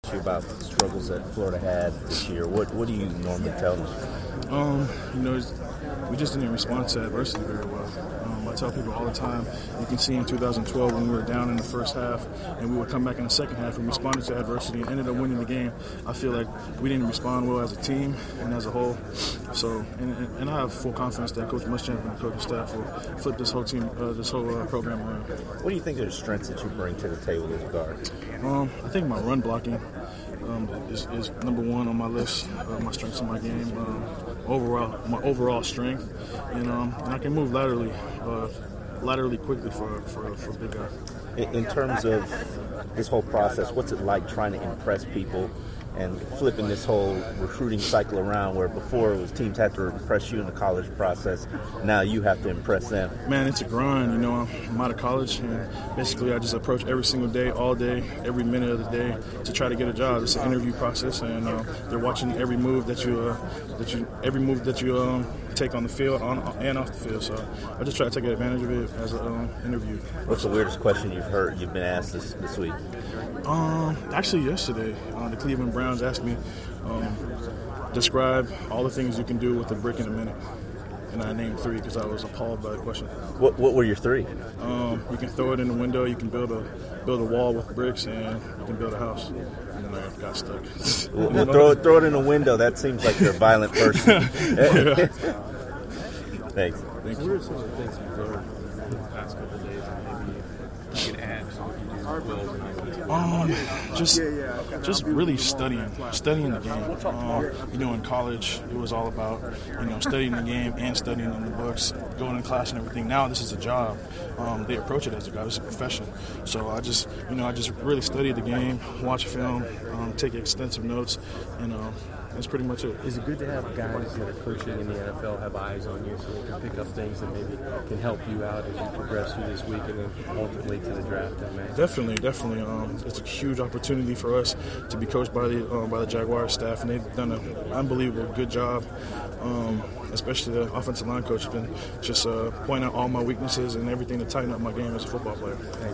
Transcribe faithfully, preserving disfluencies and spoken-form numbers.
you about the struggles that Florida had this year, what what do you normally tell them? Um, you know, we just didn't respond to adversity very well. Um, I tell people all the time, you can see in two thousand twelve when we were down in the first half and we would come back in the second half and responded to adversity and ended up winning the game. I feel like we didn't respond well as a team and as a whole. So, and, and I have full confidence that Coach Muschamp and the coaching staff will flip this whole team, uh, this whole uh, program around. What do you think are the strengths that you bring to the table as a guard? Um, I think my run blocking um, is, is number one on my list. Uh, my strengths in my game. Um, overall, my overall strength, and um, and I can move laterally, uh, laterally quickly for for for big guys. In, in terms of this whole process, what's it like trying to impress people and flipping this whole recruiting cycle around, where before it was teams had to impress you in the college process, now you have to impress them? Man, it's a grind. You know, I'm out of college, and basically I just approach every single day, all day, every minute of the day to try to get a job. It's an interview process, and uh, they're watching every move that you, uh, that you, every move that you um, take on the field, on and off the field. So I just try to take advantage of it as an um, interview. What's the weirdest question you've heard, you've been asked this, this week? Um, actually, yesterday, uh, the Cleveland Browns asked me, um, describe all the things you can do with a brick in a minute. And I named three because I was appalled by the question. What What were your three? Um, you can throw it in the window, you can build a build a wall with bricks, and you can build a house. And then I got stuck. Well, well, throw, it, throw it in the window. That seems like you're a violent person. Thanks. Thank What you. are some of the things you've learned in the past couple of days that maybe you can add to what you do well tonight? Um, just, just really studying, studying the game. Um, you know, in college, it was all about, you know, studying the game and studying in the books, going to class and everything. Now this is a job. Um, they approach it as a job. It's a profession. So I just, you know, I just really study the game, watch film, um, take extensive notes, and um, that's pretty much it. Is it good to have guys that are coaching in the N F L have eyes on you so they can pick up things that maybe can help you out as you progress through this week and then ultimately to the draft in May? Definitely, definitely. Um, it's a huge opportunity for us to be coached by the uh, by the Jaguars staff, and they've done an unbelievable good job. Um, especially the offensive line coach has been just uh, pointing out all my weaknesses and everything to tighten up my game as a football player.